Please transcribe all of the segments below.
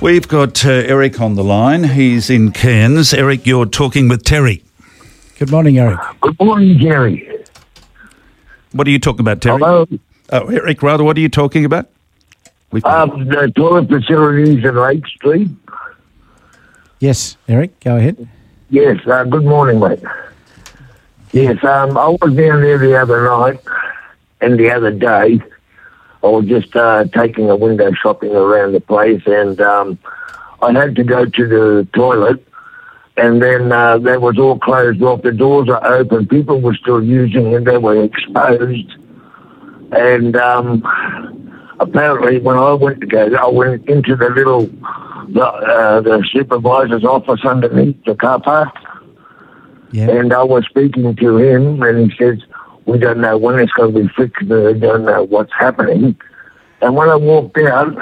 We've got Eric on the line. He's in Cairns. Eric, you're talking with Terry. Good morning, Eric. Good morning, Jerry. What are you talking about, Terry? Hello. Oh, Eric, rather, what are you talking about? The toilet facilities in Lake Street. Yes, Eric, go ahead. Yes, good morning, mate. Yes, I was down there the other night and the other day. I was just taking a window shopping around the place, and I had to go to the toilet, and then that was all closed off. The doors are open. People were still using it. They were exposed. And apparently when I went to go, I went into the little, the supervisor's office underneath the car park. Yeah. And I was speaking to him, and he says, we don't know when it's going to be fixed. We don't know what's happening. And when I walked out,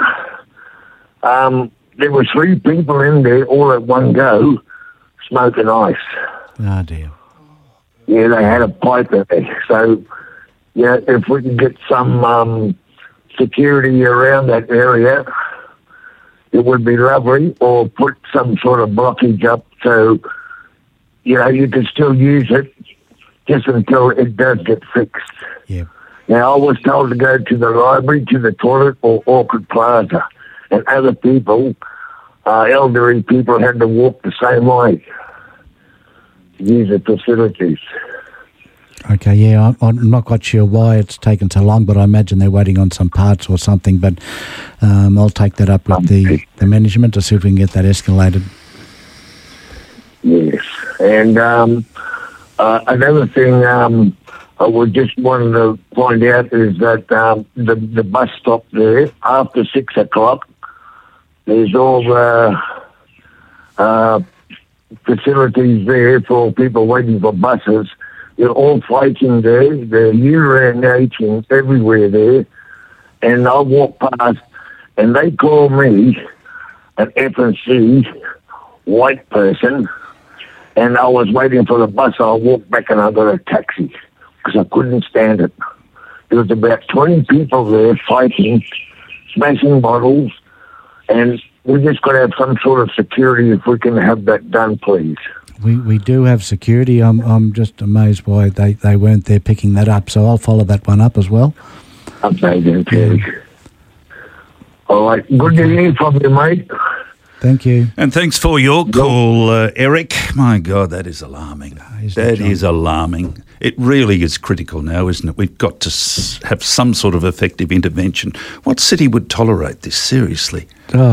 there were 3 people in there all at one go smoking ice. Oh, dear. Yeah, they had a pipe in there. So, yeah, if we can get some security around that area, it would be lovely, or put some sort of blockage up so, you know, you can still use it just until it does get fixed. Yeah. Now, I was told to go to the library, to the toilet, or Orchid Plaza. And other people, elderly people, had to walk the same way to use the facilities. Okay, yeah, I'm not quite sure why it's taken so long, but I imagine they're waiting on some parts or something. But I'll take that up with the management to see if we can get that escalated. Yes. And another thing I would just wanted to point out is that the bus stop there, after 6 o'clock, there's all the facilities there for people waiting for buses. They're all fighting there. They're urinating everywhere there. And I walk past, and they call me an F&C white person, and I was waiting for the bus. I walked back and I got a taxi because I couldn't stand it. There was about 20 people there fighting, smashing bottles, and we just got to have some sort of security if we can have that done, please. We do have security. I'm just amazed why they weren't there picking that up, so I'll follow that one up as well. Okay, then, Terry. All right. Good to hear from you, mate. Thank you. And thanks for your call, Eric. My God, that is alarming. That is alarming. It really is critical now, isn't it? We've got to have some sort of effective intervention. What city would tolerate this, seriously? Oh.